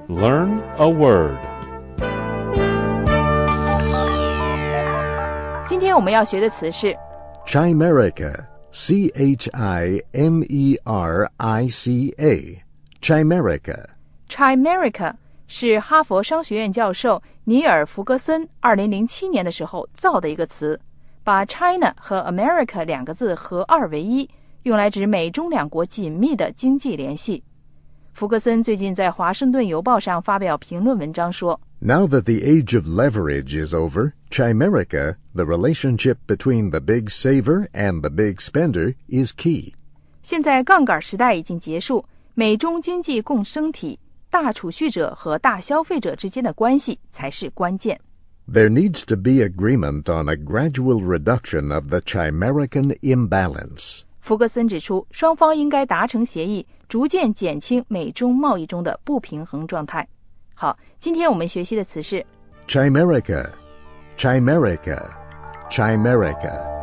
Learn a word. 今天我们要学的词是 Chimerica, C-H-I-M-E-R-I-C-A, Chimerica. Chimerica 是哈佛商学院教授尼尔·弗格森2007年的时候造的一个词，把 China 和 America 两个字合二为一，用来指美中两国紧密的经济联系。弗格森最近在华盛顿邮报上发表评论文章说 Now that the age of leverage is over, Chimerica, the relationship between the big saver and the big spender, is key. 现在杠杆时代已经结束，美中经济共生体大储蓄者和大消费者之间的关系才是关键。 There needs to be agreement on a gradual reduction of the Chimerican imbalance. 福格森指出，双方应该达成协议，逐渐减轻美中贸易中的不平衡状态。好，今天我们学习的词是 Chimerica, Chimerica, Chimerica.